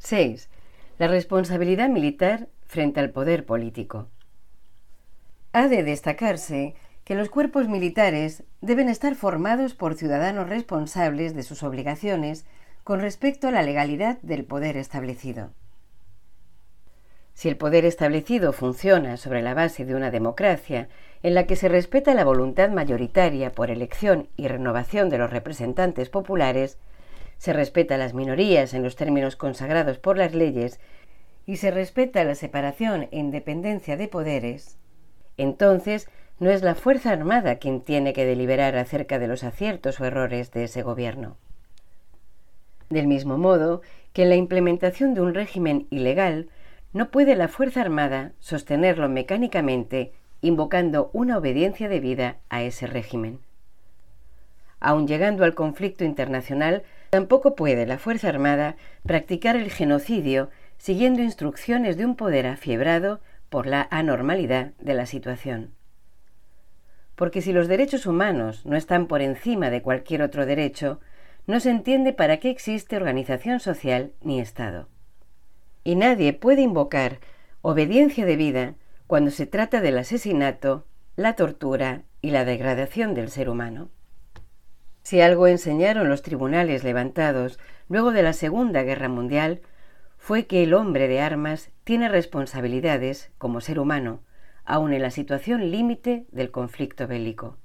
6. La responsabilidad militar frente al poder político. Ha de destacarse que los cuerpos militares deben estar formados por ciudadanos responsables de sus obligaciones con respecto a la legalidad del poder establecido. Si el poder establecido funciona sobre la base de una democracia en la que se respeta la voluntad mayoritaria por elección y renovación de los representantes populares, se respeta a las minorías en los términos consagrados por las leyes y se respeta la separación e independencia de poderes, entonces no es la Fuerza Armada quien tiene que deliberar acerca de los aciertos o errores de ese gobierno. Del mismo modo que en la implementación de un régimen ilegal, no puede la Fuerza Armada sostenerlo mecánicamente invocando una obediencia debida a ese régimen. Aun llegando al conflicto internacional, tampoco puede la Fuerza Armada practicar el genocidio siguiendo instrucciones de un poder afiebrado por la anormalidad de la situación. Porque si los derechos humanos no están por encima de cualquier otro derecho, no se entiende para qué existe organización social ni Estado. Y nadie puede invocar obediencia debida cuando se trata del asesinato, la tortura y la degradación del ser humano. Si algo enseñaron los tribunales levantados luego de la Segunda Guerra Mundial, fue que el hombre de armas tiene responsabilidades como ser humano, aun en la situación límite del conflicto bélico.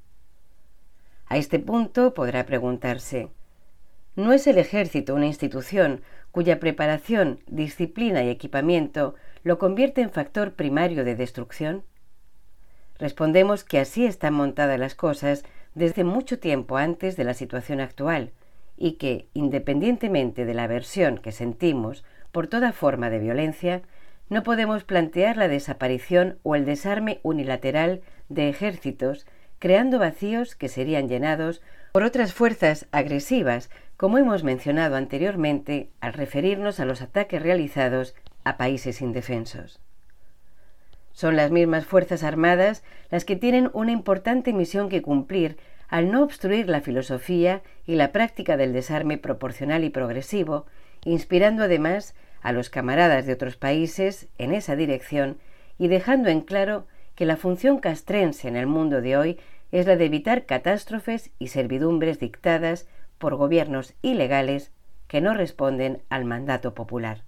A este punto podrá preguntarse, ¿no es el ejército una institución cuya preparación, disciplina y equipamiento lo convierte en factor primario de destrucción? Respondemos que así están montadas las cosas desde mucho tiempo antes de la situación actual y que, independientemente de la aversión que sentimos por toda forma de violencia, no podemos plantear la desaparición o el desarme unilateral de ejércitos, creando vacíos que serían llenados por otras fuerzas agresivas, como hemos mencionado anteriormente al referirnos a los ataques realizados a países indefensos. Son las mismas Fuerzas Armadas las que tienen una importante misión que cumplir al no obstruir la filosofía y la práctica del desarme proporcional y progresivo, inspirando además a los camaradas de otros países en esa dirección y dejando en claro que la función castrense en el mundo de hoy es la de evitar catástrofes y servidumbres dictadas por gobiernos ilegales que no responden al mandato popular.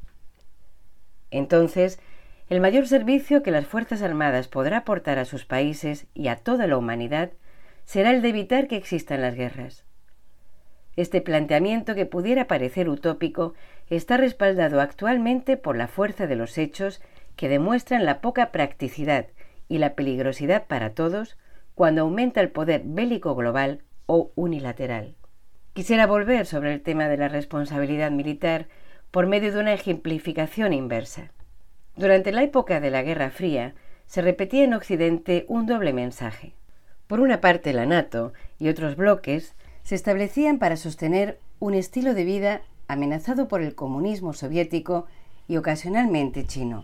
Entonces, el mayor servicio que las Fuerzas Armadas podrá aportar a sus países y a toda la humanidad será el de evitar que existan las guerras. Este planteamiento, que pudiera parecer utópico, está respaldado actualmente por la fuerza de los hechos que demuestran la poca practicidad y la peligrosidad para todos cuando aumenta el poder bélico global o unilateral. Quisiera volver sobre el tema de la responsabilidad militar por medio de una ejemplificación inversa. Durante la época de la Guerra Fría se repetía en Occidente un doble mensaje. Por una parte, la NATO y otros bloques se establecían para sostener un estilo de vida amenazado por el comunismo soviético y ocasionalmente chino.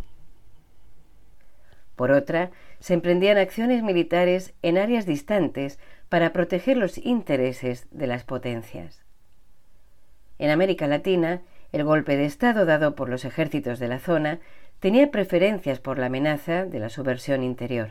Por otra, se emprendían acciones militares en áreas distantes para proteger los intereses de las potencias. En América Latina, el golpe de Estado dado por los ejércitos de la zona tenía preferencias por la amenaza de la subversión interior.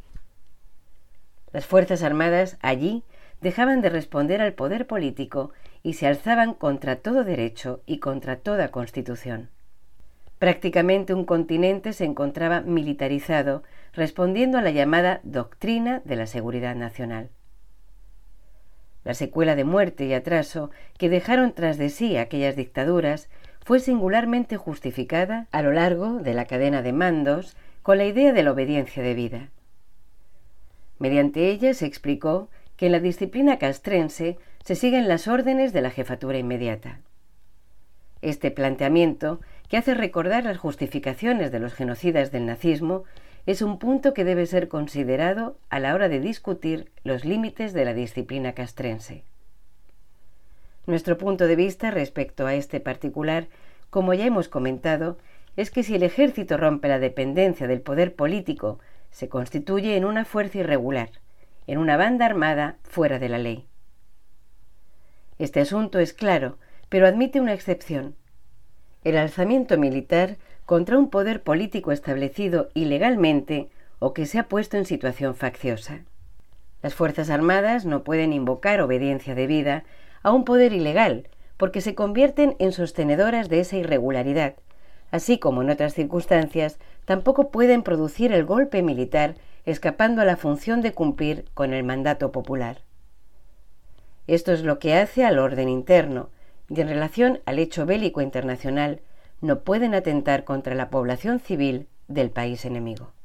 Las Fuerzas Armadas allí dejaban de responder al poder político y se alzaban contra todo derecho y contra toda constitución. Prácticamente un continente se encontraba militarizado, respondiendo a la llamada doctrina de la seguridad nacional. La secuela de muerte y atraso que dejaron tras de sí aquellas dictaduras fue singularmente justificada a lo largo de la cadena de mandos con la idea de la obediencia debida. Mediante ella se explicó que en la disciplina castrense se siguen las órdenes de la jefatura inmediata. Este planteamiento, que hace recordar las justificaciones de los genocidas del nazismo, es un punto que debe ser considerado a la hora de discutir los límites de la disciplina castrense. Nuestro punto de vista respecto a este particular, como ya hemos comentado, es que si el ejército rompe la dependencia del poder político, se constituye en una fuerza irregular, en una banda armada fuera de la ley. Este asunto es claro, pero admite una excepción. el alzamiento militar contra un poder político establecido ilegalmente o que se ha puesto en situación facciosa. Las Fuerzas Armadas no pueden invocar obediencia debida a un poder ilegal porque se convierten en sostenedoras de esa irregularidad, así como en otras circunstancias tampoco pueden producir el golpe militar escapando a la función de cumplir con el mandato popular. Esto es lo que hace al orden interno, y en relación al hecho bélico internacional no pueden atentar contra la población civil del país enemigo.